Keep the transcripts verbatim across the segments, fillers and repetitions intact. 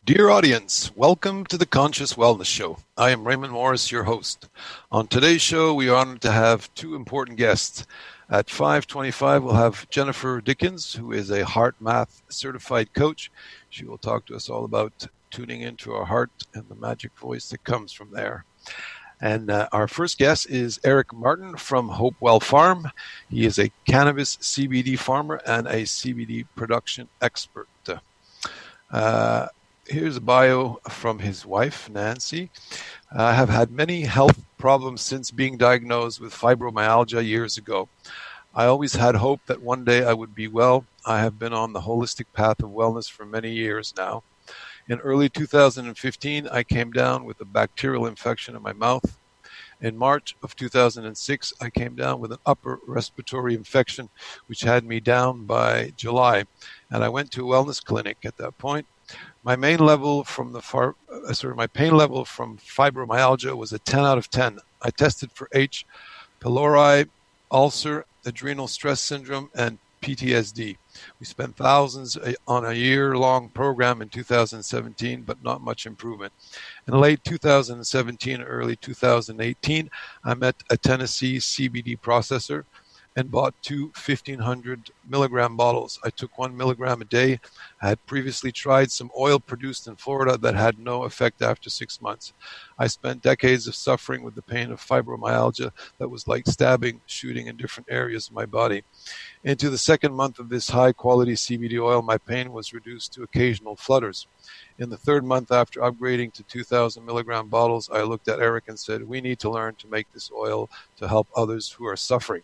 Dear audience, welcome to the Conscious Wellness Show. I am Raymond Morris, your host. On today's show, we are honored to have two important guests. At five twenty-five, we'll have Jennifer Dickens, who is a heart math certified coach. She will talk to us all about tuning into our heart and the magic voice that comes from there. And uh, our first guest is Eric Martin from Hopewell Farm. He is a cannabis C B D farmer and a C B D production expert. Uh, Here's a bio from his wife, Nancy. I have had many health problems since being diagnosed with fibromyalgia years ago. I always had hope that one day I would be well. I have been on the holistic path of wellness for many years now. In early two thousand fifteen, I came down with a bacterial infection in my mouth. In March of two thousand six, I came down with an upper respiratory infection, which had me down by July. And I went to a wellness clinic at that point. My main level from the far, uh, sorry, my pain level from fibromyalgia was a ten out of ten. I tested for H. pylori, ulcer, adrenal stress syndrome, and P T S D. We spent thousands on a year-long program in two thousand seventeen, but not much improvement. In late two thousand seventeen, early two thousand eighteen, I met a Tennessee C B D processor and bought two fifteen hundred milligram bottles. I took one milligram a day. I had previously tried some oil produced in Florida that had no effect after six months. I spent decades of suffering with the pain of fibromyalgia that was like stabbing, shooting in different areas of my body. Into the second month of this high-quality C B D oil, my pain was reduced to occasional flutters. In the third month after upgrading to two thousand milligram bottles, I looked at Eric and said, we need to learn to make this oil to help others who are suffering.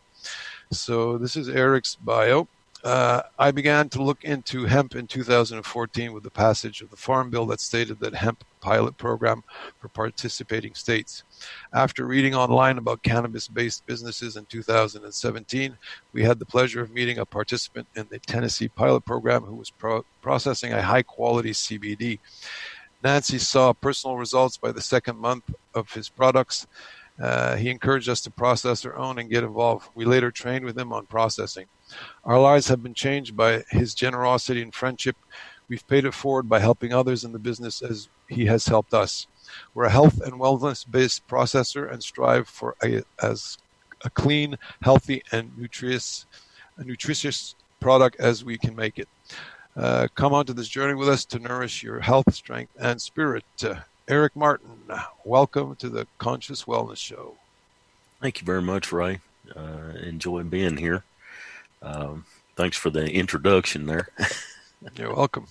So this is Eric's bio. Uh, I began to look into hemp in two thousand fourteen with the passage of the Farm Bill that stated that hemp pilot program for participating states. After reading online about cannabis-based businesses in two thousand seventeen, we had the pleasure of meeting a participant in the Tennessee pilot program who was pro- processing a high-quality C B D. Nancy saw personal results by the second month of his products. Uh, he encouraged us to process our own and get involved. We later trained with him on processing. Our lives have been changed by his generosity and friendship. We've paid it forward by helping others in the business as he has helped us. We're a health and wellness-based processor and strive for a, as a clean, healthy, and nutritious, a nutritious product as we can make it. Uh, come onto this journey with us to nourish your health, strength, and spirit. Uh, Eric Martin, welcome to the Conscious Wellness Show. Thank you very much, Ray. Uh, enjoy being here. Um, thanks for the introduction there. You're welcome.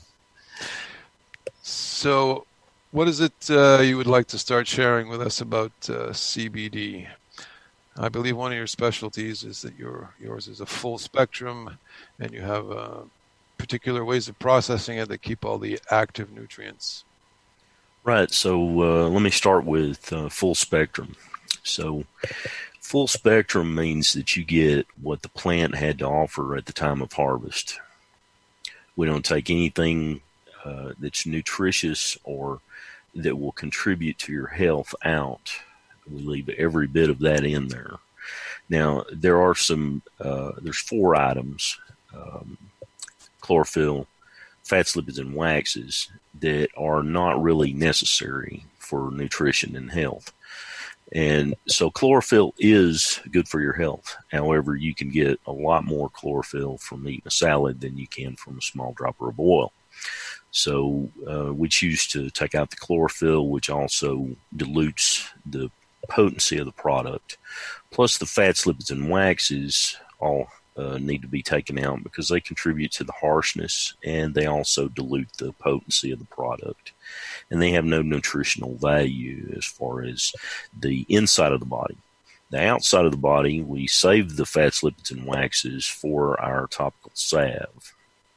So, what is it uh, you would like to start sharing with us about uh, C B D? I believe one of your specialties is that your yours is a full spectrum, and you have uh, particular ways of processing it that keep all the active nutrients. Right. So uh, let me start with uh, full spectrum. So full spectrum means that you get what the plant had to offer at the time of harvest. We don't take anything uh, that's nutritious or that will contribute to your health out. We leave every bit of that in there. Now, there are some, uh, there's four items, um, chlorophyll, fats, lipids, and waxes that are not really necessary for nutrition and health. And so chlorophyll is good for your health. However, you can get a lot more chlorophyll from eating a salad than you can from a small dropper of oil. So uh, we choose to take out the chlorophyll, which also dilutes the potency of the product. Plus the fats, lipids, and waxes all Uh, need to be taken out because they contribute to the harshness and they also dilute the potency of the product. And they have no nutritional value as far as the inside of the body. The outside of the body, we save the fats, lipids, and waxes for our topical salve.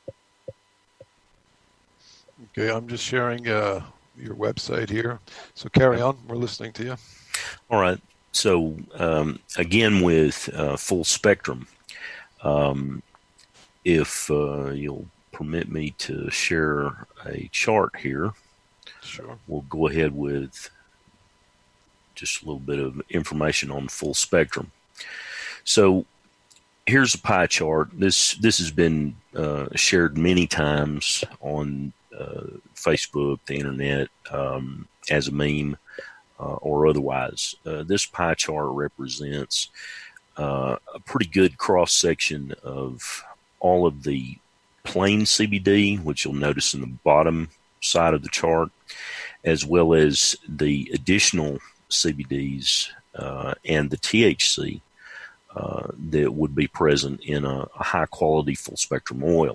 Okay, I'm just sharing uh, your website here. So carry on. We're listening to you. All right. So um, again, with uh, full spectrum, Um, if uh, you'll permit me to share a chart here, sure. We'll go ahead with just a little bit of information on full spectrum. So here's a pie chart. This this has been uh, shared many times on uh, Facebook, the internet, um, as a meme uh, or otherwise. Uh, this pie chart represents uh, a pretty good cross section of all of the plain C B D, which you'll notice in the bottom side of the chart, as well as the additional C B Ds uh, and the T H C uh, that would be present in a, a high quality full spectrum oil.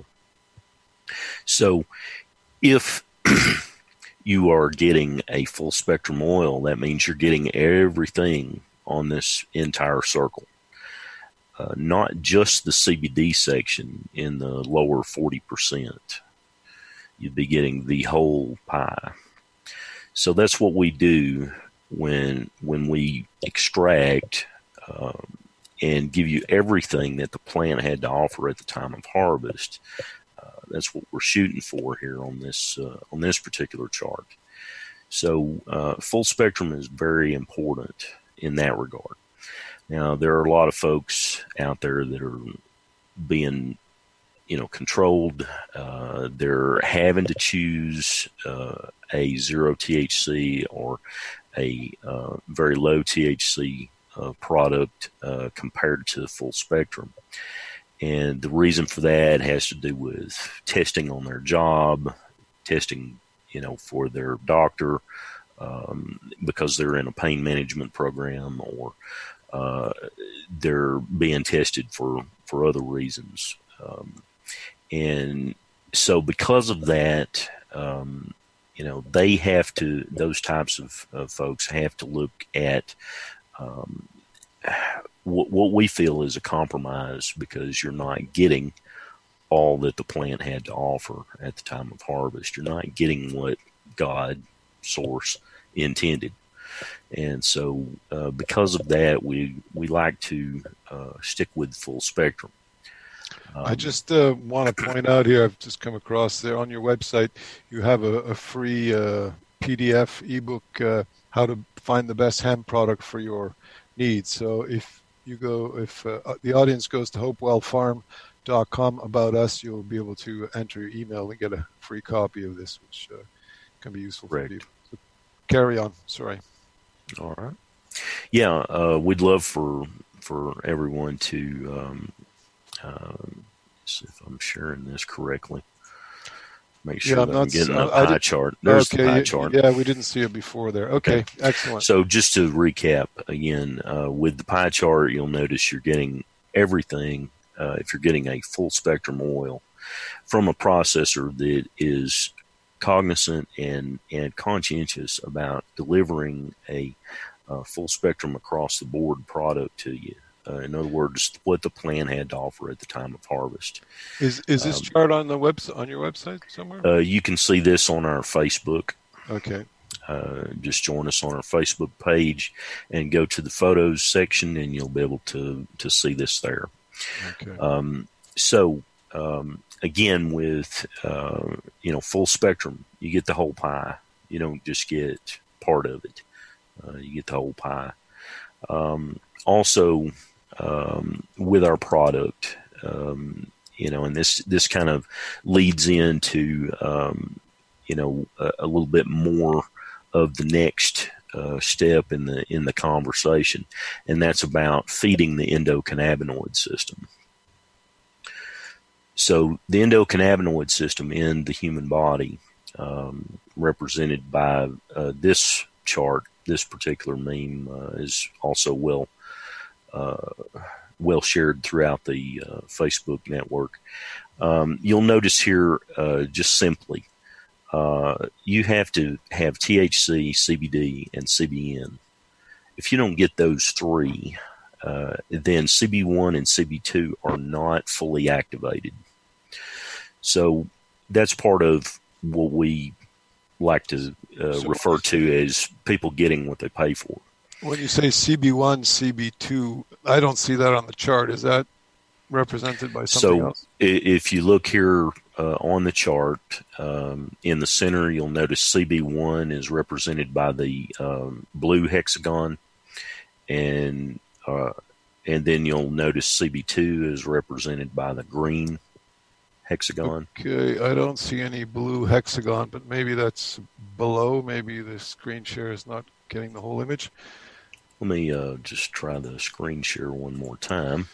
So if you are getting a full spectrum oil, that means you're getting everything on this entire circle. Uh, not just the C B D section in the lower forty percent. You'd be getting the whole pie. So that's what we do when when we extract um, and give you everything that the plant had to offer at the time of harvest. Uh, that's what we're shooting for here on this uh, on this particular chart. So uh, full spectrum is very important in that regard. Now, there are a lot of folks out there that are being, you know, controlled. Uh, they're having to choose uh, a zero T H C or a uh, very low T H C uh, product uh, compared to the full spectrum. And the reason for that has to do with testing on their job, testing, you know, for their doctor, um, because they're in a pain management program, or Uh, they're being tested for, for other reasons. Um, and so because of that, um, you know, they have to, those types of, of folks have to look at um, what, what we feel is a compromise, because you're not getting all that the plant had to offer at the time of harvest. You're not getting what God, source, intended. And so uh, because of that, we we like to uh, stick with full spectrum. Um, I just uh, want to point out here, I've just come across there on your website, you have a, a free uh, P D F ebook, uh, how to find the best hemp product for your needs. So if you go, if uh, the audience goes to hopewell farm dot com about us, you'll be able to enter your email and get a free copy of this, which uh, can be useful Correct. for people. So carry on. Sorry. All right. Yeah, uh, we'd love for for everyone to um, um, see if I'm sharing this correctly. Make sure yeah, that I'm, I'm getting not, the I pie did, chart. There's okay, the pie yeah, chart. Yeah, we didn't see it before there. Okay, okay. Excellent. So just to recap again, uh, with the pie chart, you'll notice you're getting everything. Uh, if you're getting a full spectrum oil from a processor that is cognizant and, and conscientious about delivering a uh, full spectrum across the board product to you. Uh, in other words, what the plant had to offer at the time of harvest. Is is this um, chart on the website, on your website somewhere? Uh, you can see this on our Facebook. Okay. Uh, just join us on our Facebook page and go to the photos section, and you'll be able to to see this there. Okay. Um, so. Um, Again, with, uh, you know, full spectrum, you get the whole pie. You don't just get part of it. Uh, you get the whole pie. Um, also, um, with our product, um, you know, and this, this kind of leads into, um, you know, a, a little bit more of the next uh, step in the, in the conversation, and that's about feeding the endocannabinoid system. So the endocannabinoid system in the human body, um, represented by uh, this chart, this particular meme, uh, is also well uh, well shared throughout the uh, Facebook network. Um, you'll notice here, uh, just simply, uh, you have to have T H C, C B D, and C B N. If you don't get those three, uh, then C B one and C B two are not fully activated. So that's part of what we like to uh, so refer to as people getting what they pay for. When you say C B one, C B two, I don't see that on the chart. Is that represented by something so else? So if you look here uh, on the chart, um, in the center, you'll notice C B one is represented by the um, blue hexagon, and uh, and then you'll notice C B two is represented by the green hexagon. Okay, I don't see any blue hexagon, but maybe that's below. Maybe the screen share is not getting the whole image. Let me uh, just try the screen share one more time.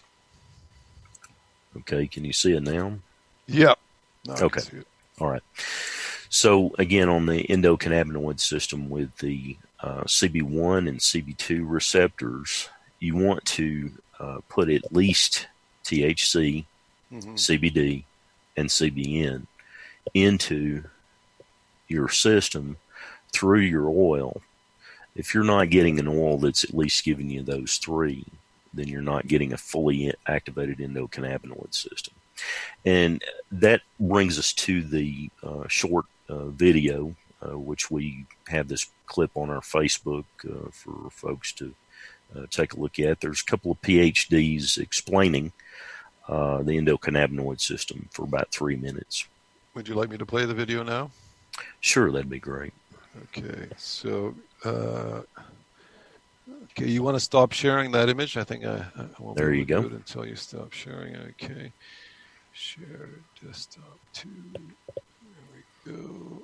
Okay, can you see it now? Yeah. Now I okay. can see it. All right. So again, on the endocannabinoid system with the uh, C B one and C B two receptors, you want to uh, put at least T H C, mm-hmm. C B D, and C B N into your system through your oil. If you're not getting an oil that's at least giving you those three, then you're not getting a fully activated endocannabinoid system. And that brings us to the uh, short uh, video, uh, which we have this clip on our Facebook uh, for folks to uh, take a look at. There's a couple of P H Ds explaining uh, the endocannabinoid system for about three minutes. Would you like me to play the video now? Sure, that'd be great. Okay, so uh, okay, you want to stop sharing that image? I think I, I won't there be you able to go. do it until you stop sharing. Okay, share desktop two. There we go.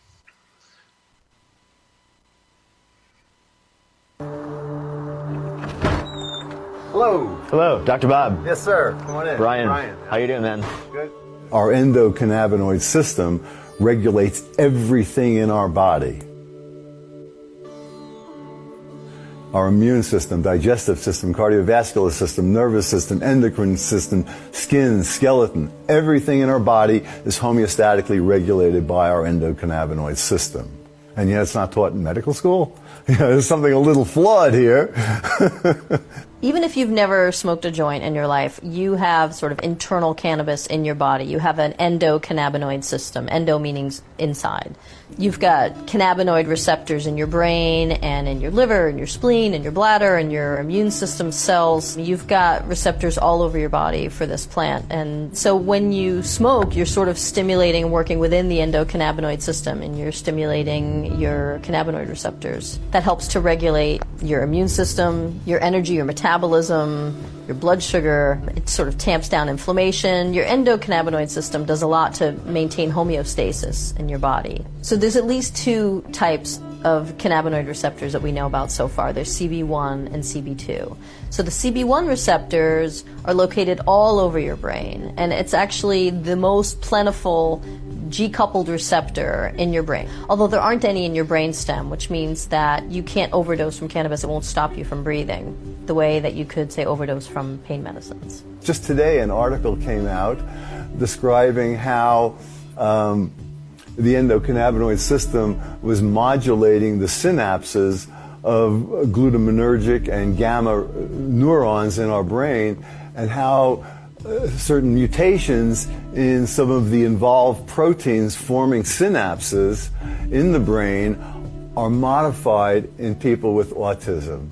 Hello. Hello, Doctor Bob. Yes, sir. Come on in. Brian. Brian. How you doing, man? Good. Our endocannabinoid system regulates everything in our body. Our immune system, digestive system, cardiovascular system, nervous system, endocrine system, skin, skeleton, everything in our body is homeostatically regulated by our endocannabinoid system. And yet it's not taught in medical school? You know, there's something a little flawed here. Even if you've never smoked a joint in your life, you have sort of internal cannabis in your body. You have an endocannabinoid system, endo meaning inside. You've got cannabinoid receptors in your brain and in your liver and your spleen and your bladder and your immune system cells. You've got receptors all over your body for this plant. And so when you smoke, you're sort of stimulating and working within the endocannabinoid system, and you're stimulating your cannabinoid receptors. That helps to regulate your immune system, your energy, your metabolism, your blood sugar. It sort of tamps down inflammation. Your endocannabinoid system does a lot to maintain homeostasis in your body. So there's at least two types of cannabinoid receptors that we know about so far. There's C B one and C B two. So the C B one receptors are located all over your brain, and it's actually the most plentiful G-coupled receptor in your brain, although there aren't any in your brainstem, which means that you can't overdose from cannabis. It won't stop you from breathing the way that you could, say, overdose from pain medicines. Just today, an article came out describing how um, the endocannabinoid system was modulating the synapses of glutamatergic and gamma neurons in our brain, and how uh, certain mutations in some of the involved proteins forming synapses in the brain are modified in people with autism.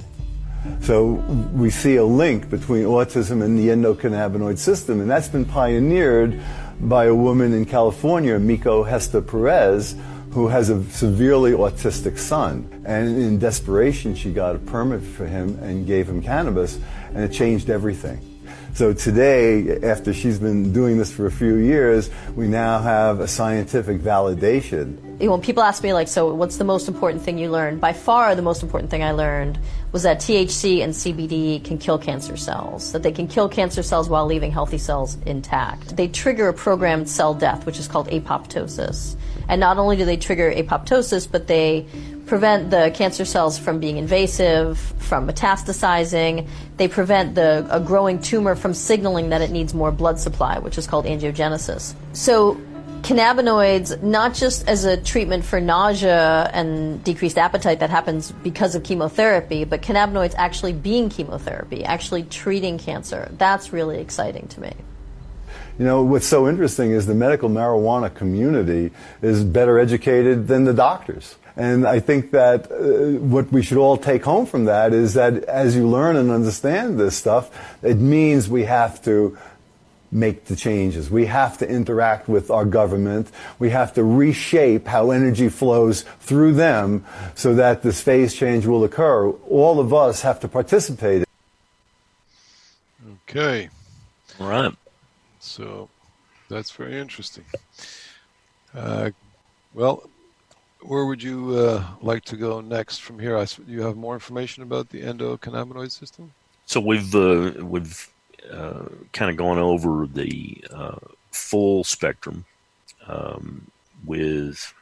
So we see a link between autism and the endocannabinoid system, and that's been pioneered by a woman in California, Miko Hesta Perez, who has a severely autistic son. And in desperation, she got a permit for him and gave him cannabis, and it changed everything. So today, after she's been doing this for a few years, we now have a scientific validation. When people ask me, like, so what's the most important thing you learned? By far, the most important thing I learned was that T H C and C B D can kill cancer cells, that they can kill cancer cells while leaving healthy cells intact. They trigger a programmed cell death, which is called apoptosis. And not only do they trigger apoptosis, but they prevent the cancer cells from being invasive, from metastasizing. They prevent the a growing tumor from signaling that it needs more blood supply, which is called angiogenesis. So cannabinoids, not just as a treatment for nausea and decreased appetite that happens because of chemotherapy, but cannabinoids actually being chemotherapy, actually treating cancer. That's really exciting to me. You know, what's so interesting is the medical marijuana community is better educated than the doctors. And I think that uh, what we should all take home from that is that as you learn and understand this stuff, it means we have to make the changes. We have to interact with our government. We have to reshape how energy flows through them so that this phase change will occur. All of us have to participate. Okay. All right. So That's very interesting. Uh, well, where would you uh, like to go next from here? I, you have more information about the endocannabinoid system? So we've uh, we've uh, kind of gone over the uh, full spectrum um, with.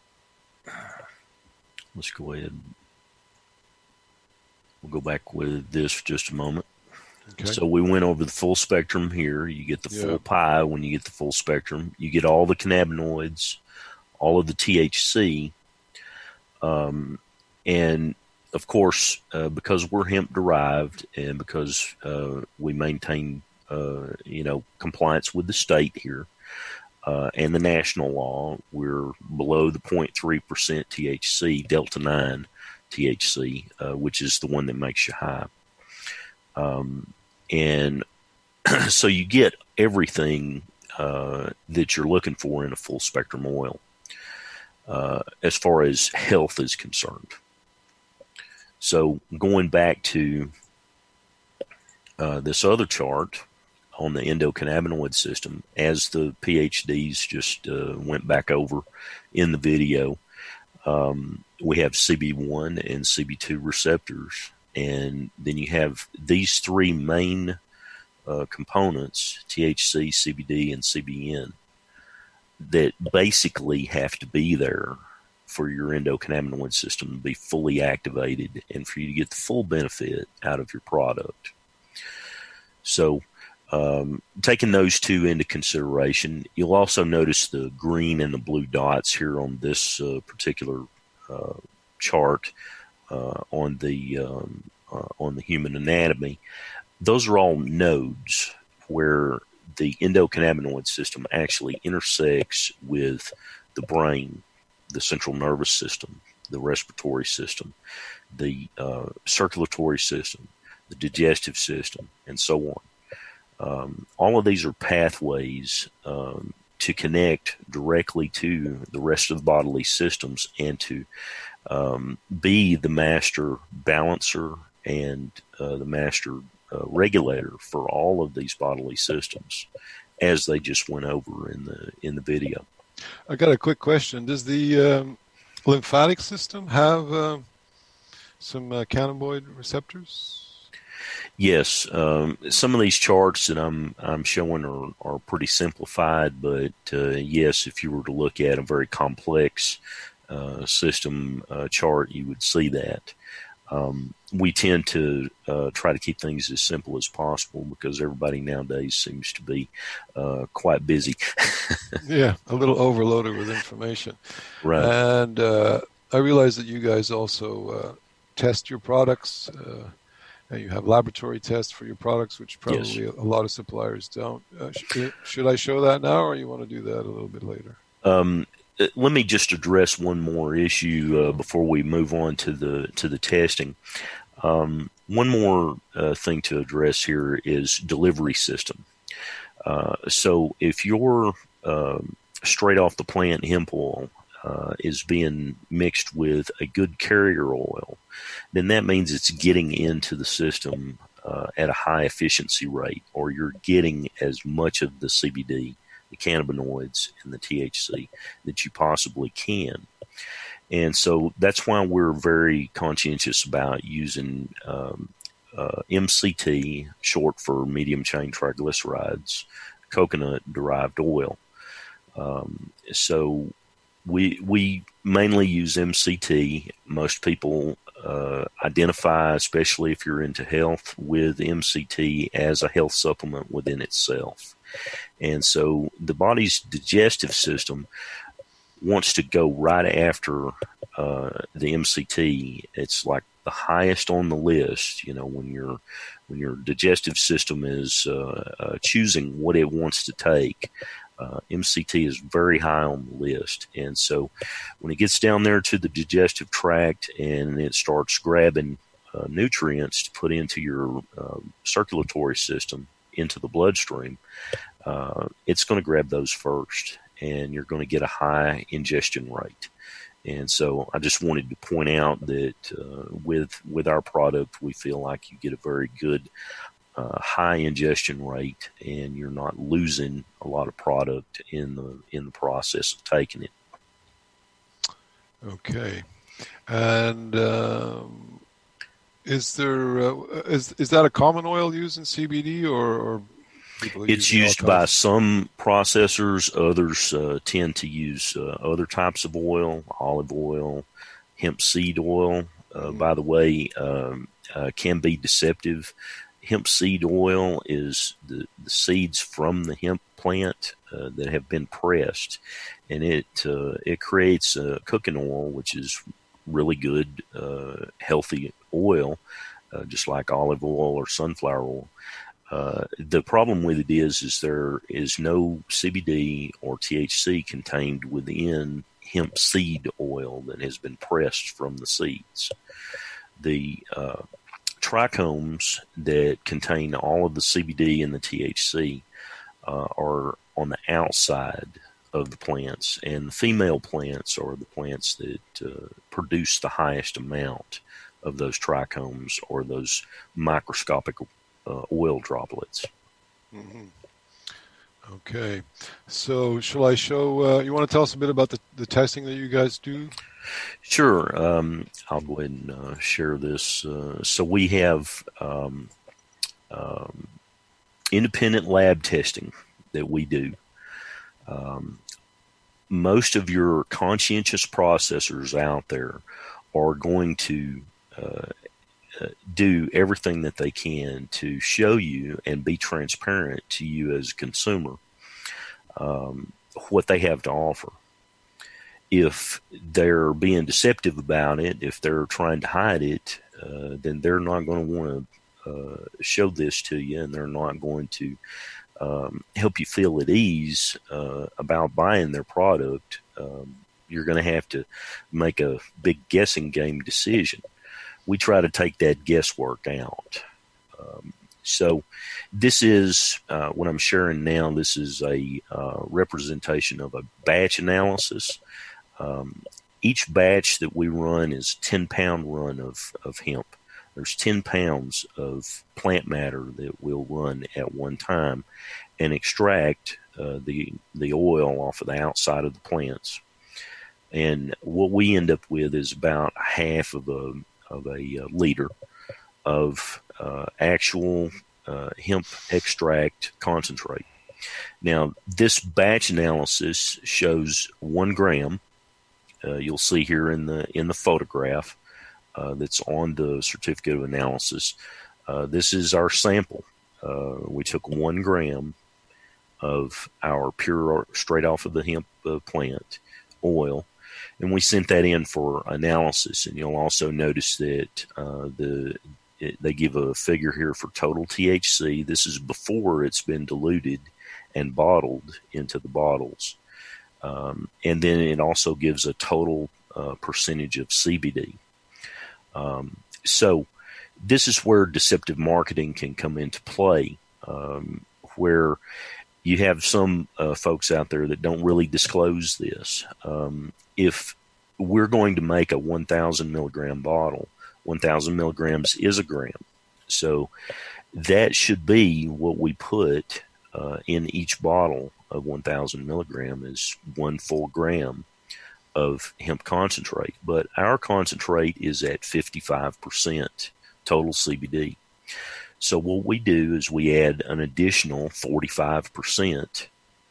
Let's go ahead. We'll go back with this for just a moment. Okay. So we went over the full spectrum here. You get the full yeah. pie when you get the full spectrum. You get all the cannabinoids, all of the T H C, um, and of course, uh, because we're hemp derived and because uh, we maintain, uh, you know, compliance with the state here uh, and the national law, we're below the zero point three percent T H C, Delta nine T H C, uh, which is the one that makes you high. Um, and so you get everything uh, that you're looking for in a full spectrum oil uh, as far as health is concerned. So going back to uh, this other chart on the endocannabinoid system, as the PhDs just uh, went back over in the video, um, we have C B one and C B two receptors. And then you have these three main uh, components, T H C, C B D, and C B N, that basically have to be there for your endocannabinoid system to be fully activated and for you to get the full benefit out of your product. So um, taking those two into consideration, you'll also notice the green and the blue dots here on this uh, particular uh, chart. Uh, on the um, uh, on the human anatomy, those are all nodes where the endocannabinoid system actually intersects with the brain, the central nervous system, the respiratory system, the uh, circulatory system, the digestive system, and so on. Um, all of these are pathways um, to connect directly to the rest of the bodily systems and to Um, be the master balancer and uh, the master uh, regulator for all of these bodily systems, as they just went over in the in the video. I got a quick question. Does the um, lymphatic system have uh, some uh, cannabinoid receptors? Yes, um, some of these charts that I'm I'm showing are, are pretty simplified, but uh, yes, if you were to look at a very complex Uh, system uh, chart, you would see that. Um, we tend to uh, try to keep things as simple as possible because everybody nowadays seems to be uh, quite busy. Yeah, a little overloaded with information. Right. And uh, I realize that you guys also uh, test your products, uh, and you have laboratory tests for your products, which probably yes. a lot of suppliers don't. Uh, sh- should I show that now, or you want to do that a little bit later? Um, Let me just address one more issue uh, before we move on to the to the testing. Um, one more uh, thing to address here is delivery system. Uh, so if your uh, straight off the plant hemp oil uh, is being mixed with a good carrier oil, then that means it's getting into the system uh, at a high efficiency rate, or you're getting as much of the C B D, the cannabinoids, and the T H C that you possibly can. And so that's why we're very conscientious about using um, uh, M C T, short for medium chain triglycerides, coconut-derived oil. Um, so we we mainly use M C T. Most people uh, identify, especially if you're into health, with M C T as a health supplement within itself. And so the body's digestive system wants to go right after uh, the M C T. It's like the highest on the list, you know, when your when your digestive system is uh, uh, choosing what it wants to take. Uh, M C T is very high on the list. And so when it gets down there to the digestive tract and it starts grabbing uh, nutrients to put into your uh, circulatory system, into the bloodstream, uh, it's going to grab those first, and you're going to get a high ingestion rate. And so I just wanted to point out that uh, with with our product, we feel like you get a very good uh, high ingestion rate, and you're not losing a lot of product in the in the process of taking it. Okay, and um, is there uh, is is that a common oil used in C B D, or, or people are it's using all used by kinds? some processors? Others uh, tend to use uh, other types of oil, olive oil, hemp seed oil. Uh, by the way, um, uh, can be deceptive. Hemp seed oil is the, the seeds from the hemp plant uh, that have been pressed, and it uh, it creates uh, cooking oil, which is really good, uh, healthy oil, uh, just like olive oil or sunflower oil. Uh, the problem with it is, is there is no C B D or T H C contained within hemp seed oil that has been pressed from the seeds. The uh, trichomes that contain all of the C B D and the T H C uh, are on the outside of the plants, and the female plants are the plants that uh, produce the highest amount of those trichomes or those microscopic uh, oil droplets. Mm-hmm. Okay, so shall I show, uh, you want to tell us a bit about the, the testing that you guys do? Sure. Um, I'll go ahead and uh, share this. Uh, so we have um, um, independent lab testing that we do. Um, most of your conscientious processors out there are going to uh, uh, do everything that they can to show you and be transparent to you as a consumer um, what they have to offer. If they're being deceptive about it, if they're trying to hide it, uh, then they're not going to want to uh, show this to you, and they're not going to um, help you feel at ease uh, about buying their product. Um, you're going to have to make a big guessing game decision. We try to take that guesswork out. Um, so this is, uh, what I'm sharing now, this is a uh, representation of a batch analysis. Um, each batch that we run is a ten pound run of, of hemp. There's ten pounds of plant matter that we'll run at one time and extract uh, the the oil off of the outside of the plants. And what we end up with is about half of a of a uh, liter of uh, actual uh, hemp extract concentrate. Now, this batch analysis shows one gram. Uh, you'll see here in the in the photograph uh, that's on the certificate of analysis. Uh, this is our sample. Uh, we took one gram of our pure, straight off of the hemp uh, plant oil, and we sent that in for analysis. And you'll also notice that uh, the it, they give a figure here for total T H C. This is before it's been diluted and bottled into the bottles. Um, and then it also gives a total uh, percentage of C B D. Um, so this is where deceptive marketing can come into play, um, where you have some uh, folks out there that don't really disclose this. Um, if we're going to make a one thousand milligram bottle, one thousand milligrams is a gram. So that should be what we put uh, in each bottle of one thousand milligram is one full gram of hemp concentrate. But our concentrate is at fifty-five percent total C B D. So what we do is we add an additional forty-five percent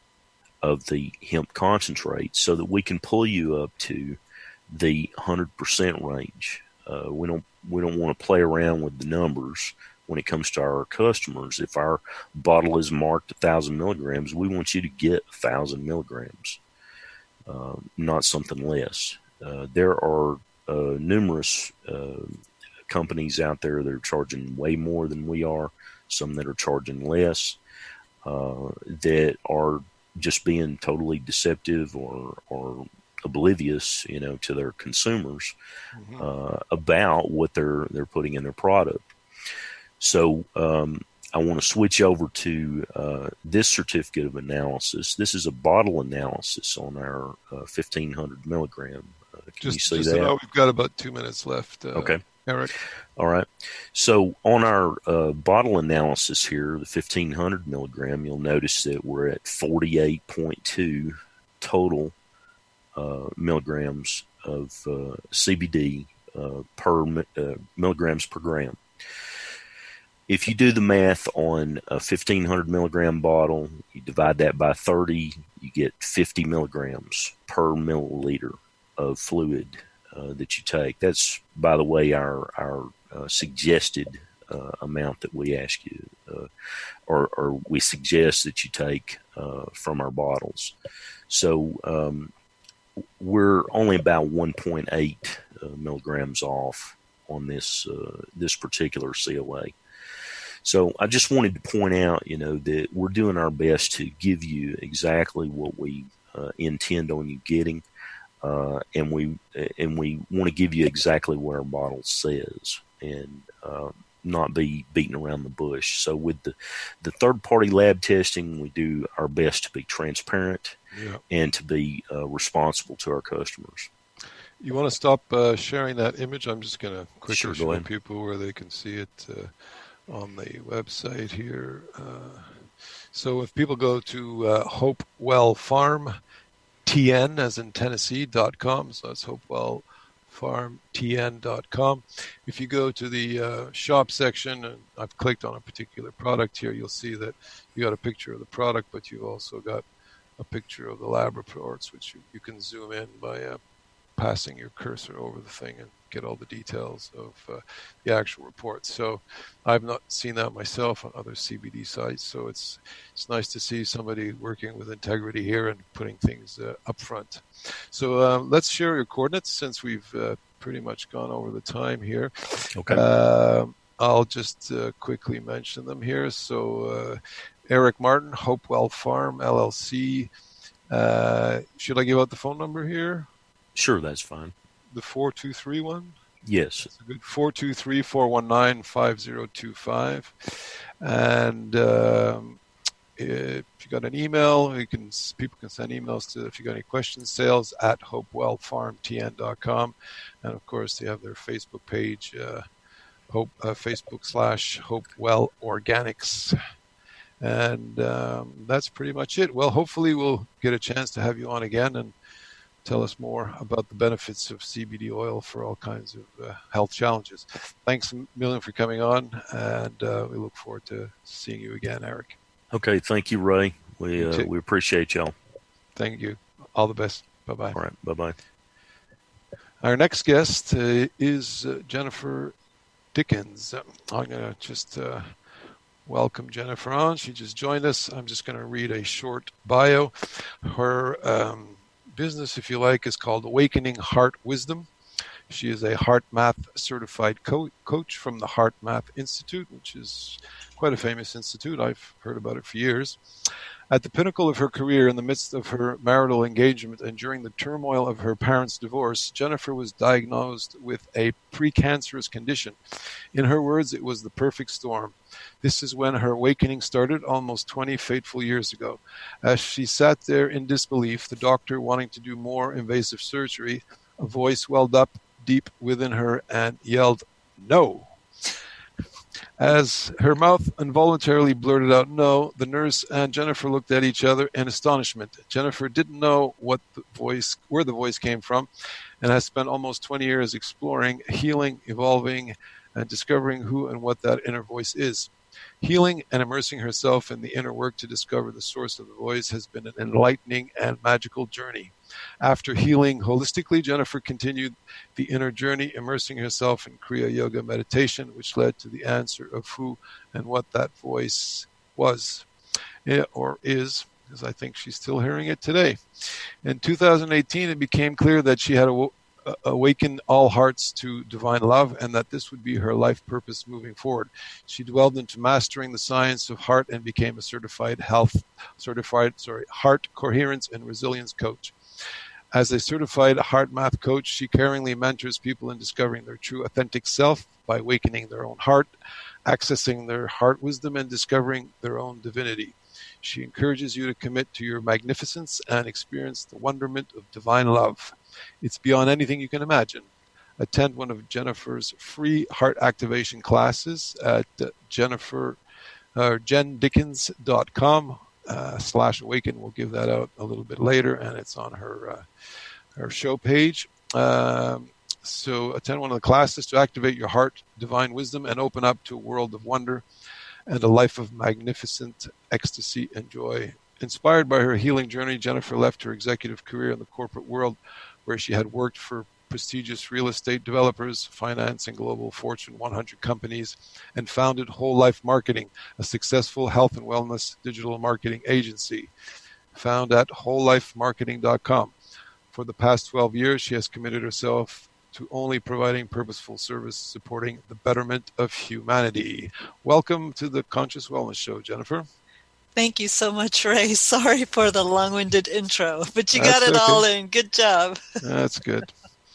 of the hemp concentrate so that we can pull you up to the one hundred percent range. Uh, we don't we don't want to play around with the numbers when it comes to our customers. If our bottle is marked one thousand milligrams, we want you to get one thousand milligrams, uh, not something less. Uh, there are uh, numerous uh, companies out there that are charging way more than we are, some that are charging less, uh, that are just being totally deceptive or, or oblivious, you know, to their consumers mm-hmm. uh, about what they're they're putting in their product. So um, I want to switch over to uh, this certificate of analysis. This is a bottle analysis on our uh, fifteen hundred milligram. Uh, can just, you see just that? about, we've got about two minutes left. Uh, okay. Eric. All right. So on our uh, bottle analysis here, the fifteen hundred milligram, you'll notice that we're at forty-eight point two total uh, milligrams of uh, C B D uh, per uh, milligrams per gram. If you do the math on a fifteen hundred milligram bottle, you divide that by thirty, you get fifty milligrams per milliliter of fluid uh, that you take. That's, by the way, our our uh, suggested uh, amount that we ask you, uh, or, or we suggest that you take uh, from our bottles. So um, we're only about one point eight uh, milligrams off on this uh, this particular C O A. So I just wanted to point out, you know, that we're doing our best to give you exactly what we uh, intend on you getting, uh, and we and we want to give you exactly what our bottle says, and uh, not be beating around the bush. So with the the third party lab testing, we do our best to be transparent yeah. and to be uh, responsible to our customers. You want to stop uh, sharing that image? I'm just going to quickly sure, show people where they can see it. Uh, on the website here. Uh, so if people go to uh, Hopewell Farm T N, as in Tennessee, dot com, so that's Hopewell Farm T N dot com. If you go to the uh, shop section, and I've clicked on a particular product here, you'll see that you got a picture of the product, but you've also got a picture of the lab reports, which you, you can zoom in by uh, passing your cursor over the thing and get all the details of uh, the actual reports. So I've not seen that myself on other C B D sites. So it's it's nice to see somebody working with integrity here and putting things uh, up front. So uh, let's share your coordinates since we've uh, pretty much gone over the time here. Okay. Uh, I'll just uh, quickly mention them here. So uh, Eric Martin, Hopewell Farm, L L C. Uh, should I give out the phone number here? Sure, that's fine. The four two three one? Yes. That's a good four two three, four one nine, five zero two five. And um, if you got an email, you can people can send emails to, if you got any questions, sales at hopewell farm t n dot com. And of course, they have their Facebook page, uh, Hope uh, Facebook slash Hopewell Organics. And um, that's pretty much it. Well, hopefully we'll get a chance to have you on again and tell us more about the benefits of C B D oil for all kinds of uh, health challenges. Thanks a million for coming on, and uh, we look forward to seeing you again, Eric. Okay, thank you, Ray. We uh, we appreciate y'all. Thank you. All the best. Bye-bye. All right, bye-bye. Our next guest uh, is uh, Jennifer Dickens. I'm going to just uh, welcome Jennifer on. She just joined us. I'm just going to read a short bio. Her um, business, if you like, is called Awakening Heart Wisdom. She is a Heart Math certified co- coach from the Heart Math Institute, which is quite a famous institute. I've heard about it for years. At the pinnacle of her career, in the midst of her marital engagement and during the turmoil of her parents' divorce, Jennifer was diagnosed with a precancerous condition. In her words, it was the perfect storm. This is when her awakening started almost twenty fateful years ago. As she sat there in disbelief, the doctor wanting to do more invasive surgery, a voice welled up deep within her and yelled, "No!" As her mouth involuntarily blurted out no, the nurse and Jennifer looked at each other in astonishment. Jennifer didn't know what the voice, where the voice came from, and has spent almost twenty years exploring, healing, evolving, and discovering who and what that inner voice is. Healing and immersing herself in the inner work to discover the source of the voice has been an enlightening and magical journey. After healing holistically, Jennifer continued the inner journey, immersing herself in Kriya Yoga meditation, which led to the answer of who and what that voice was, or is, because I think she's still hearing it today. In two thousand eighteen, it became clear that she had aw- awakened all hearts to divine love, and that this would be her life purpose moving forward. She delved into mastering the science of heart and became a certified health, certified, sorry, heart coherence and resilience coach. As a certified heart math coach, she caringly mentors people in discovering their true authentic self by awakening their own heart, accessing their heart wisdom, and discovering their own divinity. She encourages you to commit to your magnificence and experience the wonderment of divine love. It's beyond anything you can imagine. attend one of Jennifer's free heart activation classes at uh, Jennifer uh, jen dickens dot com uh, slash awaken. We'll give that out a little bit later, and it's on her uh, her show page. Um, so attend one of the classes to activate your heart, divine wisdom, and open up to a world of wonder and a life of magnificent ecstasy and joy. Inspired by her healing journey, Jennifer left her executive career in the corporate world, where she had worked for prestigious real estate developers, financing global Fortune one hundred companies, and founded Whole Life Marketing, a successful health and wellness digital marketing agency, found at whole life marketing dot com. For the past twelve years, she has committed herself to only providing purposeful service supporting the betterment of humanity. Welcome to the Conscious Wellness Show, Jennifer. Thank you so much, Ray. Sorry for the long-winded intro, but you That's got it okay. all in. Good job. That's good.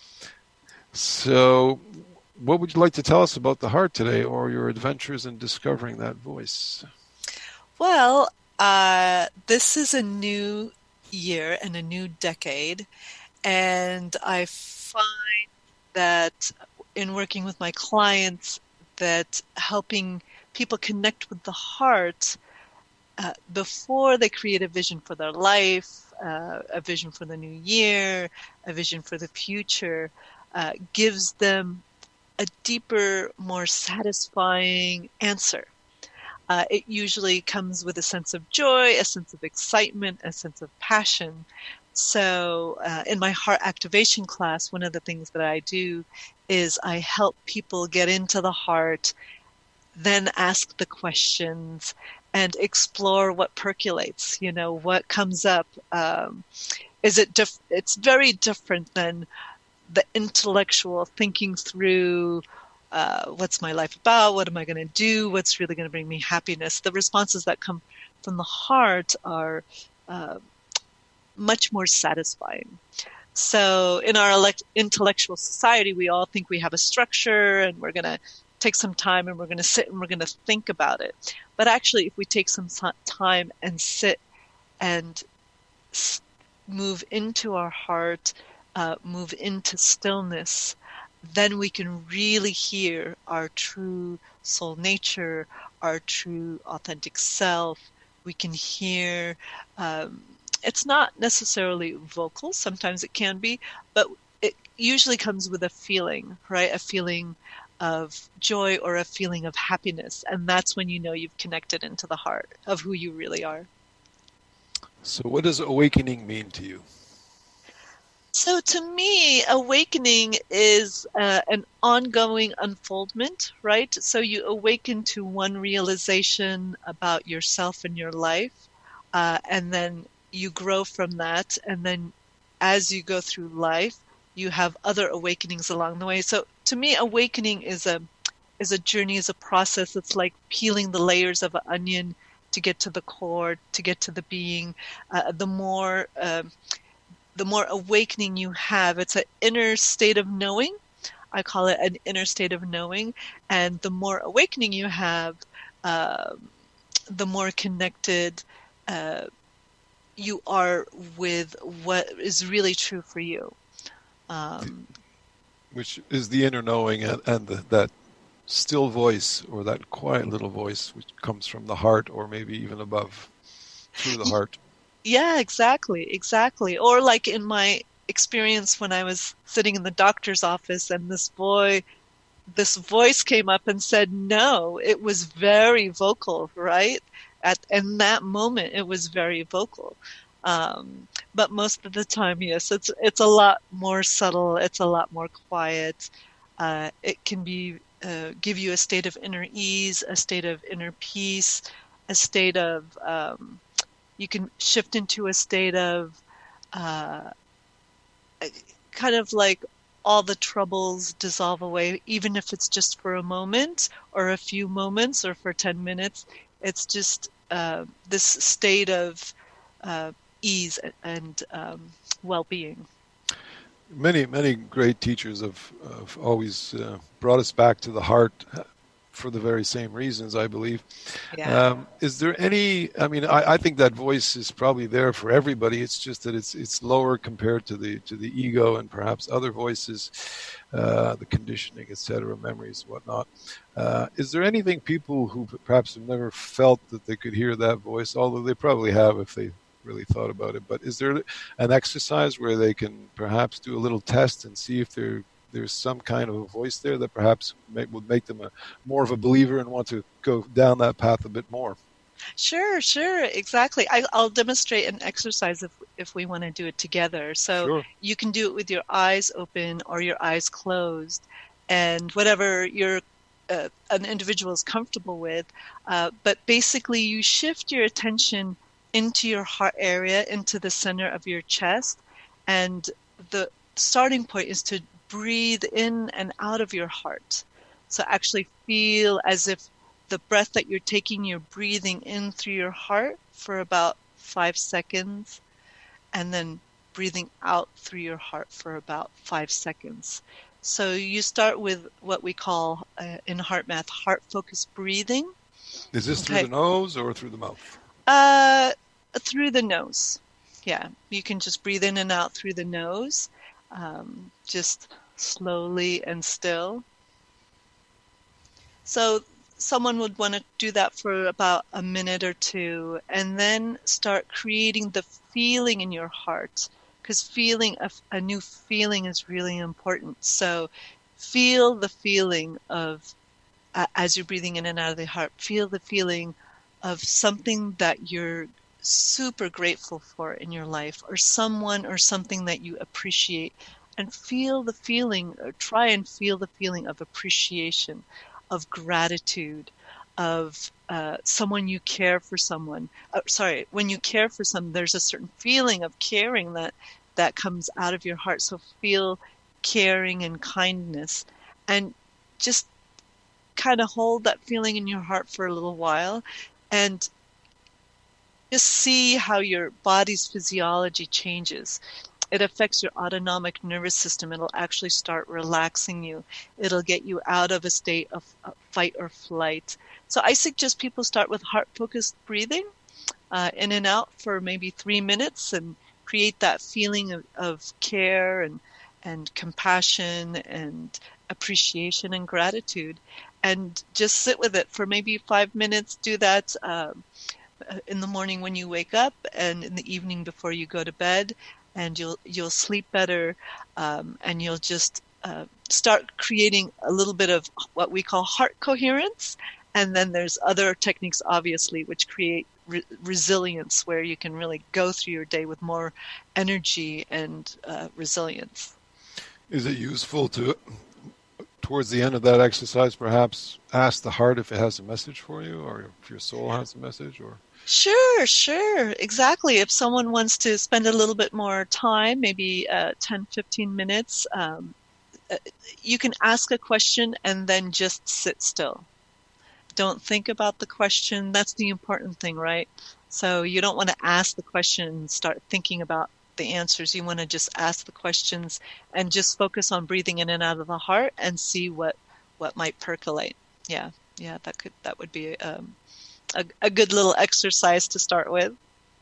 So, what would you like to tell us about the heart today, or your adventures in discovering that voice? Well, uh, this is a new year and a new decade, and I find that in working with my clients that helping people connect with the heart uh, before they create a vision for their life, uh, a vision for the new year, a vision for the future, uh, gives them a deeper, more satisfying answer. Uh, it usually comes with a sense of joy, a sense of excitement, a sense of passion. So uh, in my heart activation class, one of the things that I do is I help people get into the heart, then ask the questions and explore what percolates, you know, what comes up. Um, is it diff- it's very different than the intellectual thinking through uh, what's my life about, what am I going to do, what's really going to bring me happiness. The responses that come from the heart are uh, much more satisfying. So in our elect- intellectual society, we all think we have a structure and we're going to take some time and we're going to sit and we're going to think about it. But actually, if we take some time and sit and s- move into our heart, uh, move into stillness, then we can really hear our true soul nature, our true authentic self. We can hear, um, it's not necessarily vocal, sometimes it can be, but it usually comes with a feeling, right? A feeling of joy or a feeling of happiness. And that's when you know you've connected into the heart of who you really are. So what does awakening mean to you? So to me, awakening is uh, an ongoing unfoldment, right? So you awaken to one realization about yourself and your life, uh, and then you grow from that. And then as you go through life, you have other awakenings along the way. So to me, awakening is a is a journey, is a process. It's like peeling the layers of an onion to get to the core, to get to the being. Uh, the more uh, the more awakening you have, it's an inner state of knowing. I call it an inner state of knowing. And the more awakening you have, uh, the more connected uh, you are with what is really true for you. Um, Which is the inner knowing and, and the, that still voice, or that quiet little voice which comes from the heart, or maybe even above, through the heart. Yeah, exactly, exactly. Or like in my experience when I was sitting in the doctor's office and this boy, this voice came up and said no. It was very vocal, right? At in that moment, it was very vocal. Um, but most of the time, yes, it's it's a lot more subtle. It's a lot more quiet. Uh, it can be uh, give you a state of inner ease, a state of inner peace, a state of um, you can shift into a state of uh, kind of like all the troubles dissolve away, even if it's just for a moment or a few moments or for ten minutes. It's just uh, this state of uh, ease and um, well-being. Many, many great teachers have, have always uh, brought us back to the heart for the very same reasons, I believe. Yeah. Um, is there any, I mean, I, I think that voice is probably there for everybody. It's just that it's it's lower compared to the to the ego and perhaps other voices, uh, the conditioning, et cetera, memories, whatnot. Uh, is there anything people who perhaps have never felt that they could hear that voice, although they probably have if they really thought about it, but is there an exercise where they can perhaps do a little test and see if there there's some kind of a voice there that perhaps may, would make them a more of a believer and want to go down that path a bit more? Sure, sure, exactly. I, I'll demonstrate an exercise if if we want to do it together. So Sure. you can do it with your eyes open or your eyes closed, and whatever your uh, an individual is comfortable with. Uh, but basically, you shift your attention into your heart area, into the center of your chest, and the starting point is to breathe in and out of your heart. So actually feel as if the breath that you're taking, you're breathing in through your heart for about five seconds, and then breathing out through your heart for about five seconds. So you start with what we call uh, in HeartMath, heart-focused breathing. Is this Okay. through the nose or through the mouth? Uh, through the nose. Yeah, you can just breathe in and out through the nose, um, just slowly and still. So someone would want to do that for about a minute or two, and then start creating the feeling in your heart, because feeling a, a new feeling is really important. So feel the feeling of, uh, as you're breathing in and out of the heart, feel the feeling of something that you're super grateful for in your life, or someone or something that you appreciate, and feel the feeling, or try and feel the feeling of appreciation, of gratitude, of uh, someone you care for someone. Uh, sorry, when you care for someone, there's a certain feeling of caring that, that comes out of your heart. So feel caring and kindness, and just kind of hold that feeling in your heart for a little while, and just see how your body's physiology changes. It affects your autonomic nervous system. It'll actually start relaxing you. It'll get you out of a state of fight or flight. So I suggest people start with heart-focused breathing, uh, in and out for maybe three minutes, and create that feeling of, of care and and compassion and appreciation and gratitude. And just sit with it for maybe five minutes. Do that um, in the morning when you wake up, and in the evening before you go to bed. And you'll you'll sleep better, um, and you'll just uh, start creating a little bit of what we call heart coherence. And then there's other techniques, obviously, which create re- resilience, where you can really go through your day with more energy and uh, resilience. Is it useful to, towards the end of that exercise, perhaps ask the heart if it has a message for you, or if your soul has a message? Or Sure, sure, exactly. If someone wants to spend a little bit more time, maybe uh, ten, fifteen minutes, um, you can ask a question and then just sit still. Don't think about the question. That's the important thing, right? So you don't want to ask the question and start thinking about the answers. You want to just ask the questions and just focus on breathing in and out of the heart and see what, what might percolate. Yeah, yeah, that could that would be um, A, a good little exercise to start with.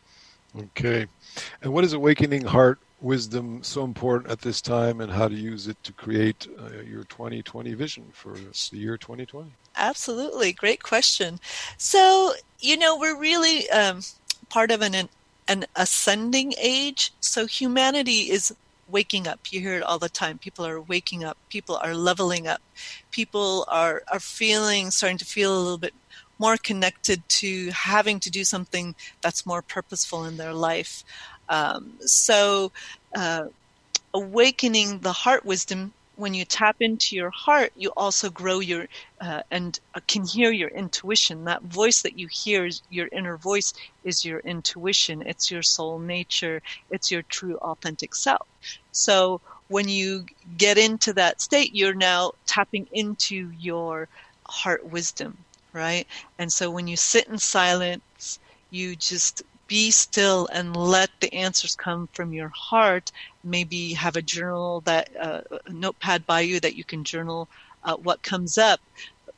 Okay. And what is awakening heart wisdom so important at this time, and how to use it to create uh, your twenty twenty vision for the year twenty twenty? Absolutely. Great question. So, you know, we're really um, part of an, an ascending age. So humanity is waking up. You hear it all the time. People are waking up. People are leveling up. People are, are feeling, starting to feel a little bit more connected to having to do something that's more purposeful in their life. Um, so uh, awakening the heart wisdom, when you tap into your heart, you also grow your uh, and uh, can hear your intuition. That voice that you hear, your inner voice, is your intuition. It's your soul nature. It's your true authentic self. So when you get into that state, you're now tapping into your heart wisdom. Right? And so when you sit in silence, you just be still and let the answers come from your heart. Maybe have a journal, that uh, a notepad by you that you can journal uh, what comes up.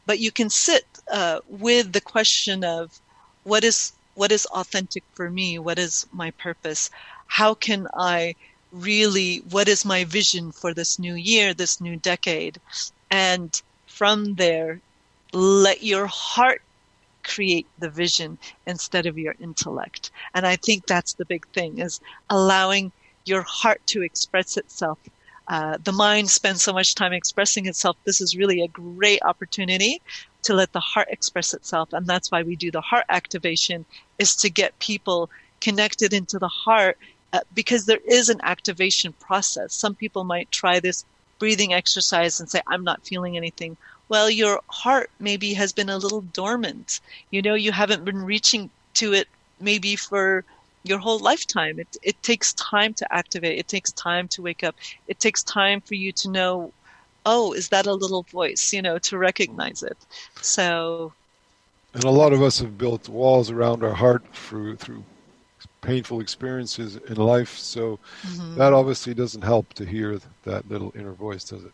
but you can sit uh, with the question of what is what is authentic for me? What is my purpose? How can I really, what is my vision for this new year, this new decade? And from there, let your heart create the vision instead of your intellect. And I think that's the big thing, is allowing your heart to express itself. Uh, the mind spends so much time expressing itself. This is really a great opportunity to let the heart express itself. And that's why we do the heart activation, is to get people connected into the heart, uh, because there is an activation process. Some people might try this breathing exercise and say, I'm not feeling anything. Well, your heart maybe has been a little dormant. You know, you haven't been reaching to it maybe for your whole lifetime. It it takes time to activate. It takes time to wake up. It takes time for you to know, oh, is that a little voice, you know, to recognize it. So. And a lot of us have built walls around our heart through, through painful experiences in life. So mm-hmm. that obviously doesn't help to hear that little inner voice, does it?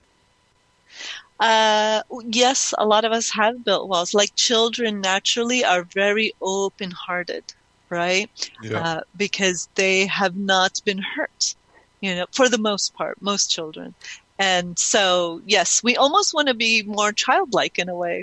Uh, yes, a lot of us have built walls. Like children naturally are very open-hearted, right? Yeah. Uh, because they have not been hurt, you know, for the most part, most children. And so, yes, we almost want to be more childlike in a way.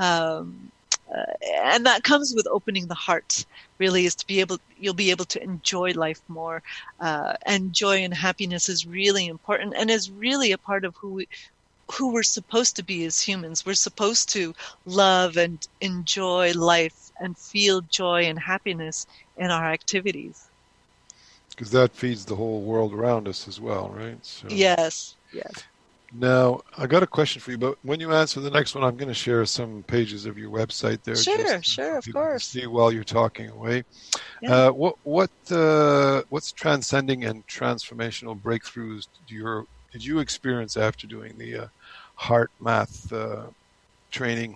Um, uh, and that comes with opening the heart, really, is to be able, you'll be able to enjoy life more. Uh, and joy and happiness is really important and is really a part of who we, who we're supposed to be as humans. We're supposed to love and enjoy life and feel joy and happiness in our activities. Because that feeds the whole world around us as well, right? So. Yes, yes. Now, I got a question for you, but when you answer the next one, I'm going to share some pages of your website there. Sure, just sure, of course. See while you're talking away. Yeah. Uh, what what uh, what's transcending and transformational breakthroughs do you did you experience after doing the uh, heart math uh, training?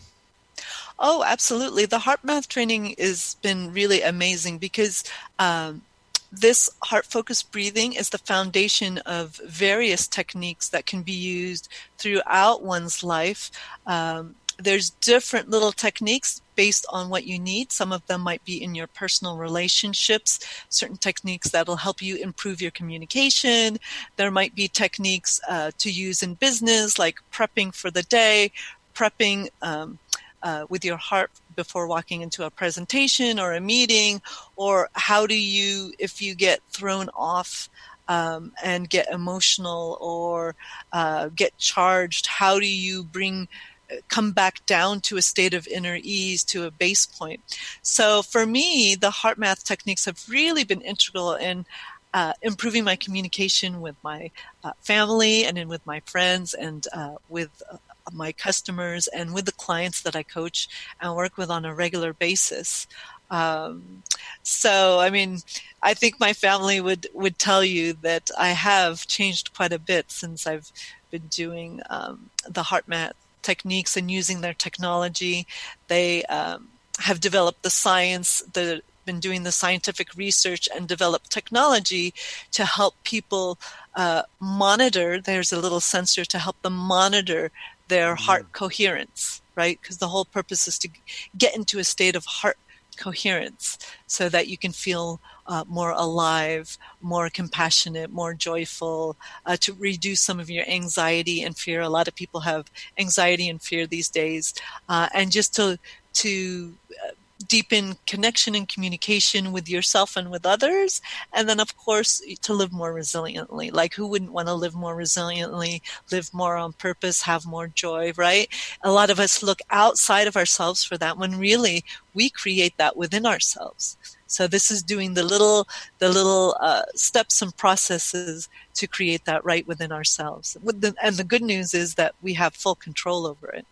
Oh, absolutely. The heart math training has been really amazing because um, this heart-focused breathing is the foundation of various techniques that can be used throughout one's life. Um, there's different little techniques based on what you need. Some of them might be in your personal relationships, certain techniques that'll help you improve your communication. There might be techniques uh, to use in business, like prepping for the day, prepping um, uh, with your heart before walking into a presentation or a meeting, or how do you, if you get thrown off um, and get emotional or uh, get charged, how do you bring come back down to a state of inner ease, to a base point. So for me, the heart math techniques have really been integral in uh, improving my communication with my uh, family and in with my friends and uh, with uh, my customers and with the clients that I coach and work with on a regular basis. Um, so, I mean, I think my family would, would tell you that I have changed quite a bit since I've been doing um, the heart math techniques and using their technology. They um, have developed the science, the, been doing the scientific research and developed technology to help people uh, monitor. There's a little sensor to help them monitor their mm-hmm. heart coherence, right? Because the whole purpose is to get into a state of heart coherence so that you can feel uh, more alive, more compassionate, more joyful, uh, to reduce some of your anxiety and fear. A lot of people have anxiety and fear these days, uh, and just to to uh, deepen connection and communication with yourself and with others, and then of course to live more resiliently. Like, who wouldn't want to live more resiliently, live more on purpose, have more joy, right? A lot of us look outside of ourselves for that, when really we create that within ourselves. So this is doing the little the little uh, steps and processes to create that right within ourselves. With the, and the good news is that we have full control over it.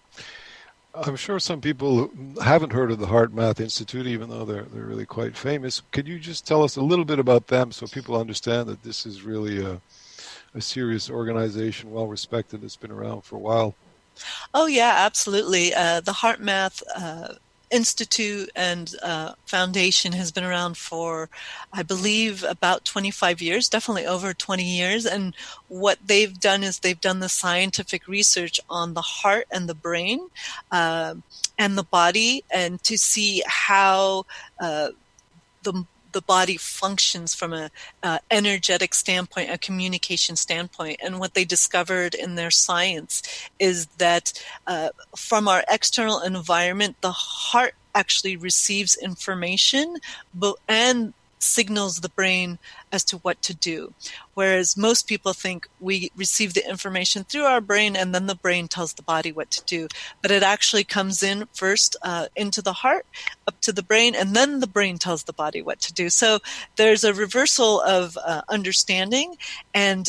I'm sure some people haven't heard of the Heart Math Institute, even though they're they're really quite famous. Could you just tell us a little bit about them so people understand that this is really a, a serious organization, well respected, that's been around for a while? Oh yeah, absolutely. Uh, the Heart Math uh, Institute and uh, Foundation has been around for, I believe, about twenty-five years, definitely over twenty years. And what they've done is they've done the scientific research on the heart and the brain uh, and the body, and to see how uh, the the body functions from a uh, energetic standpoint, a communication standpoint. And what they discovered in their science is that uh, from our external environment, the heart actually receives information but, and signals the brain as to what to do. Whereas most people think we receive the information through our brain and then the brain tells the body what to do. But it actually comes in first uh, into the heart, up to the brain, and then the brain tells the body what to do. So there's a reversal of uh, understanding. And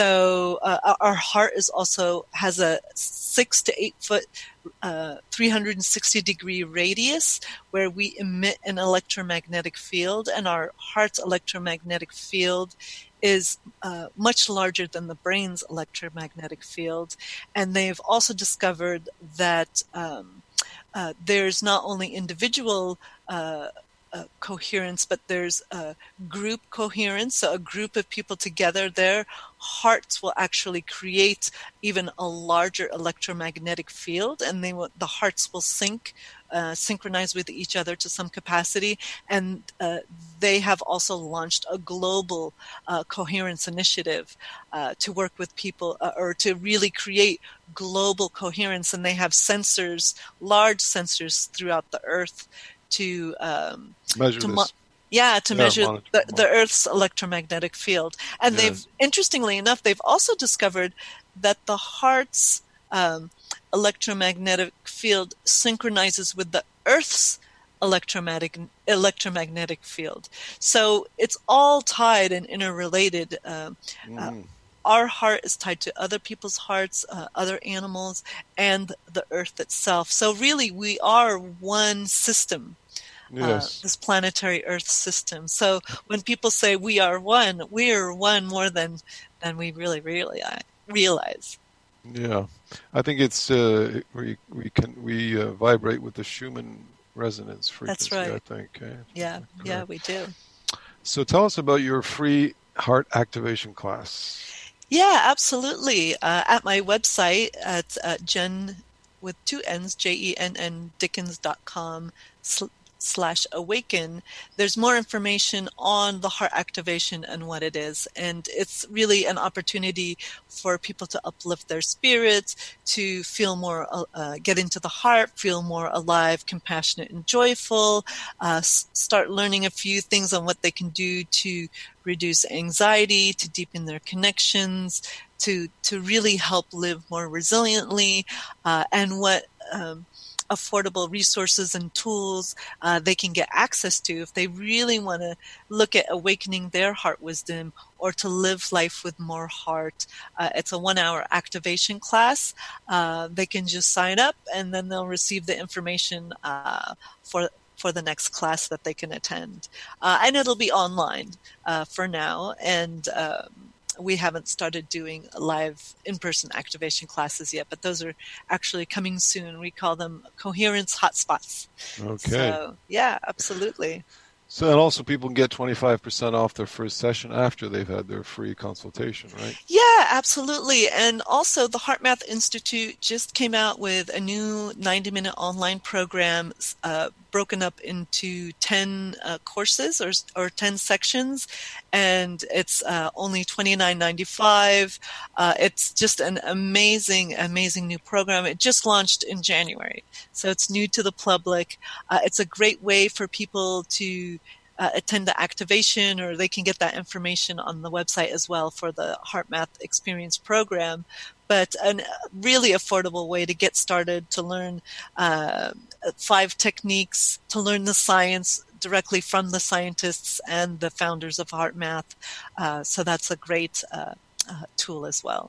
so uh, our heart is also has a six to eight foot Uh, three hundred sixty degree radius where we emit an electromagnetic field, and our heart's electromagnetic field is uh, much larger than the brain's electromagnetic field. And they've also discovered that um, uh, there's not only individual uh, uh, coherence, but there's uh, group coherence. So a group of people together, their hearts will actually create even a larger electromagnetic field, and they will, the hearts will sync, uh, synchronize with each other to some capacity. And uh, they have also launched a global uh, coherence initiative uh, to work with people uh, or to really create global coherence. And they have sensors, large sensors throughout the earth to um, measure to this. Mo- Yeah, to Yeah, measure monitor- the, monitor. the Earth's electromagnetic field. And Yeah. they've, interestingly enough, they've also discovered that the heart's um, electromagnetic field synchronizes with the Earth's electromagnetic electromagnetic field. So it's all tied and interrelated. Um, uh, Mm. our heart is tied to other people's hearts, uh, other animals, and the Earth itself. So really, we are one system. Uh, Yes. this planetary Earth system. So when people say we are one, we are one more than than we really really realize. Yeah, I think it's uh, we we can we uh, vibrate with the Schumann resonance frequency. That's right. I think. eh? Yeah, yeah, Correct. we do. So tell us about your free heart activation class. Yeah, absolutely. Uh, at my website at uh, Jen with two N's, J E N N Dickens dot com sl- slash awaken, there's more information on the heart activation and what it is. And it's really an opportunity for people to uplift their spirits, to feel more, uh, get into the heart, feel more alive, compassionate, and joyful, uh, s- start learning a few things on what they can do to reduce anxiety, to deepen their connections, to, to really help live more resiliently, uh, and what, um, affordable resources and tools uh, they can get access to if they really want to look at awakening their heart wisdom or to live life with more heart. Uh, it's a one-hour activation class. Uh, they can just sign up, and then they'll receive the information uh, for for the next class that they can attend. Uh, and it'll be online uh, for now. And um, we haven't started doing live in-person activation classes yet, but those are actually coming soon. We call them coherence hotspots. Okay. So, yeah, absolutely. So and also people can get twenty-five percent off their first session after they've had their free consultation, right? Yeah, absolutely. And also the HeartMath Institute just came out with a new ninety-minute online program uh, broken up into ten uh, courses or or ten sections, and it's uh, only twenty-nine ninety-five. Uh, it's just an amazing, amazing new program. It just launched in January, so it's new to the public. Uh, it's a great way for people to Uh, attend the activation, or they can get that information on the website as well for the HeartMath Experience program. But a really affordable way to get started, to learn uh, five techniques, to learn the science directly from the scientists and the founders of HeartMath. Uh, so that's a great uh, uh, tool as well.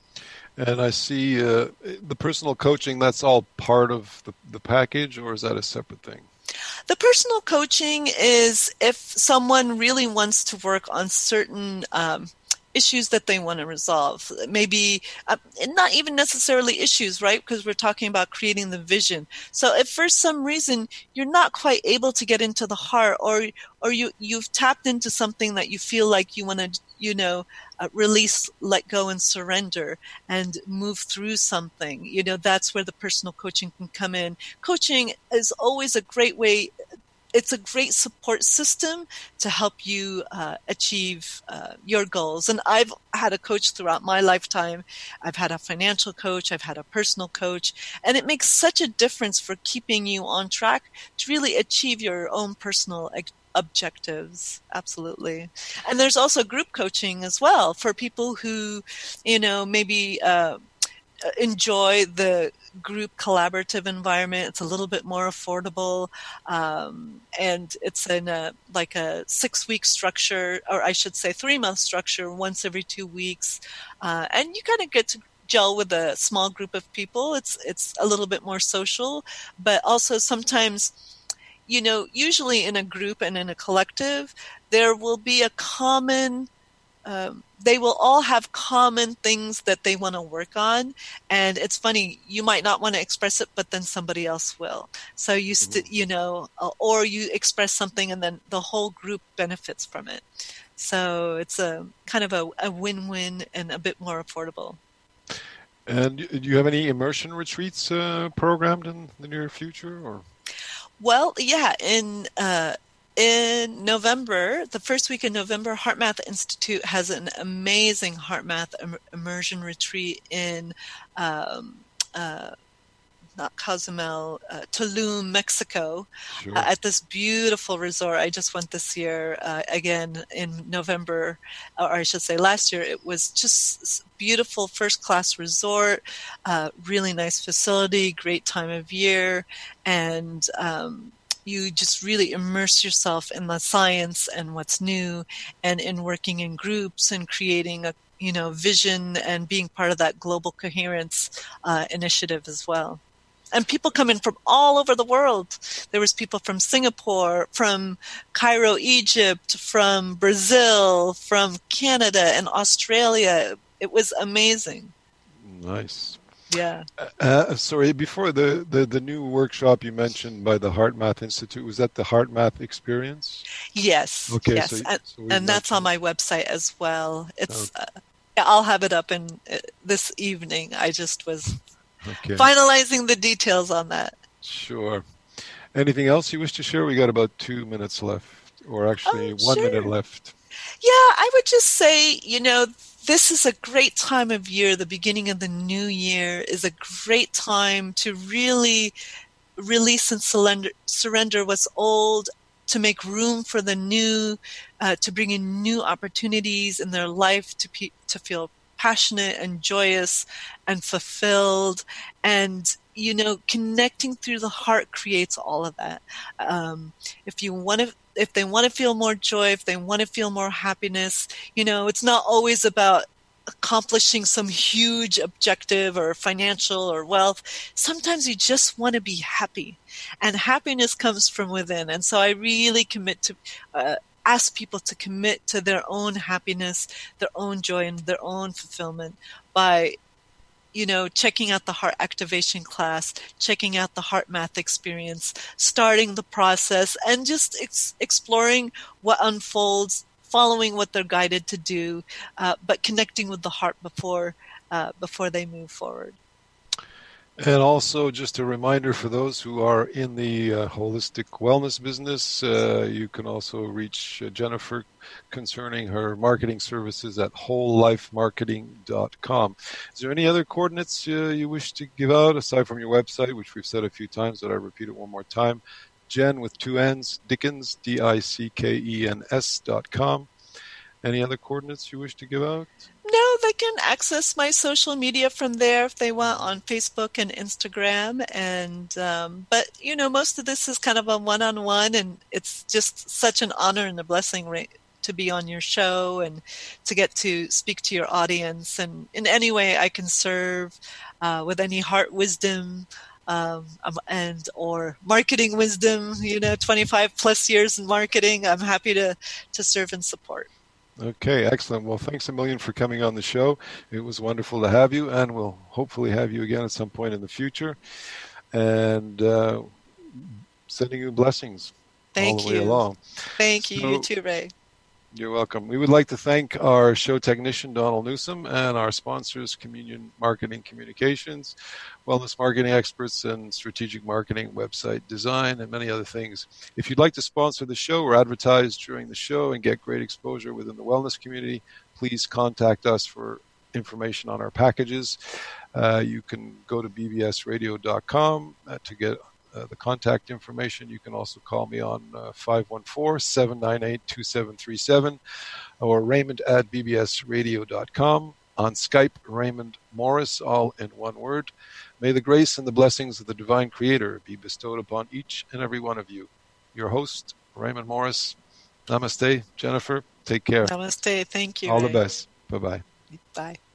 And I see uh, the personal coaching, that's all part of the, the package, or is that a separate thing? The personal coaching is if someone really wants to work on certain um, issues that they want to resolve. Maybe uh, and not even necessarily issues, right? Because we're talking about creating the vision. So if for some reason you're not quite able to get into the heart, or or you you've tapped into something that you feel like you want to, you know, uh, release, let go, and surrender, and move through something, you know, that's where the personal coaching can come in. Coaching is always a great way. It's a great support system to help you uh, achieve uh, your goals. And I've had a coach throughout my lifetime. I've had a financial coach. I've had a personal coach. And it makes such a difference for keeping you on track to really achieve your own personal objectives. Absolutely. And there's also group coaching as well for people who, you know, maybe uh, enjoy the group collaborative environment. It's a little bit more affordable, um, and it's in a like a six week structure, or I should say three month structure, once every two weeks, uh, and you kind of get to gel with a small group of people. It's it's a little bit more social, but also sometimes, you know, usually in a group and in a collective, there will be a common. Um, they will all have common things that they want to work on. And it's funny, you might not want to express it, but then somebody else will. So you, st- you know, uh, or you express something and then the whole group benefits from it. So it's a kind of a, a win-win and a bit more affordable. And do you have any immersion retreats uh, programmed in the near future, or? Well, yeah, in, uh, In November, the first week in November, HeartMath Institute has an amazing HeartMath im- immersion retreat in, um, uh, not Cozumel, uh, Tulum, Mexico, Sure. uh, at this beautiful resort. I just went this year, uh, again in November, or I should say last year. It was just beautiful first-class resort, uh, really nice facility, great time of year, and um you just really immerse yourself in the science and what's new, and in working in groups and creating a, you know, vision and being part of that global coherence uh, initiative as well. And people come in from all over the world. There was people from Singapore, from Cairo, Egypt, from Brazil, from Canada and Australia. It was amazing. Nice. Yeah. Uh, sorry, before the, the, the new workshop you mentioned by the HeartMath Institute, was that the HeartMath Experience? Yes. Okay. Yes. So, and so and that's on my website as well. It's okay. uh, I'll have it up in uh, this evening. I just was okay. finalizing the details on that. Sure. Anything else you wish to share? We got about two minutes left, or actually oh, one sure. minute left. Yeah, I would just say, you know, this is a great time of year. The beginning of the new year is a great time to really release and surrender, surrender what's old, to make room for the new, uh, to bring in new opportunities in their life, to pe- to feel passionate and joyous and fulfilled. And, you know, connecting through the heart creates all of that. Um, if you want to If they want to feel more joy, if they want to feel more happiness, you know, it's not always about accomplishing some huge objective or financial or wealth. Sometimes you just want to be happy, and happiness comes from within. And so I really commit to, uh, ask people to commit to their own happiness, their own joy, and their own fulfillment by, you know, checking out the heart activation class, checking out the HeartMath experience, starting the process, and just ex- exploring what unfolds, following what they're guided to do, uh, but connecting with the heart before uh, before they move forward. And also, just a reminder for those who are in the uh, holistic wellness business, uh, you can also reach uh, Jennifer concerning her marketing services at whole life marketing dot com. Is there any other coordinates uh, you wish to give out, aside from your website, which we've said a few times, but I repeat it one more time? Jen with two N's, Dickens, D I C K E N S dot com. Any other coordinates you wish to give out? No, they can access my social media from there if they want, on Facebook and Instagram. And um, but you know, most of this is kind of a one-on-one, and it's just such an honor and a blessing right, to be on your show and to get to speak to your audience. And in any way I can serve, uh, with any heart wisdom, um, and or marketing wisdom. You know, twenty-five plus years in marketing. I'm happy to to serve and support. Okay, excellent. Well, thanks a million for coming on the show. It was wonderful to have you, and we'll hopefully have you again at some point in the future. And uh, sending you blessings Thank all the you. way along. Thank you. So, You too, Ray. You're welcome. We would like to thank our show technician, Donald Newsom, and our sponsors, Communion Marketing Communications, Wellness Marketing Experts, and Strategic Marketing, Website Design, and many other things. If you'd like to sponsor the show or advertise during the show and get great exposure within the wellness community, please contact us for information on our packages. Uh, you can go to b b s radio dot com uh, to get Uh, the contact information. You can also call me on uh, five one four, seven nine eight, two seven three seven or Raymond at b b s radio dot com. On Skype, Raymond Morris, all in one word. May the grace and the blessings of the Divine Creator be bestowed upon each and every one of you. Your host, Raymond Morris. Namaste. Jennifer, take care. Namaste. Thank you, All Ray. the best. Bye-bye. Bye.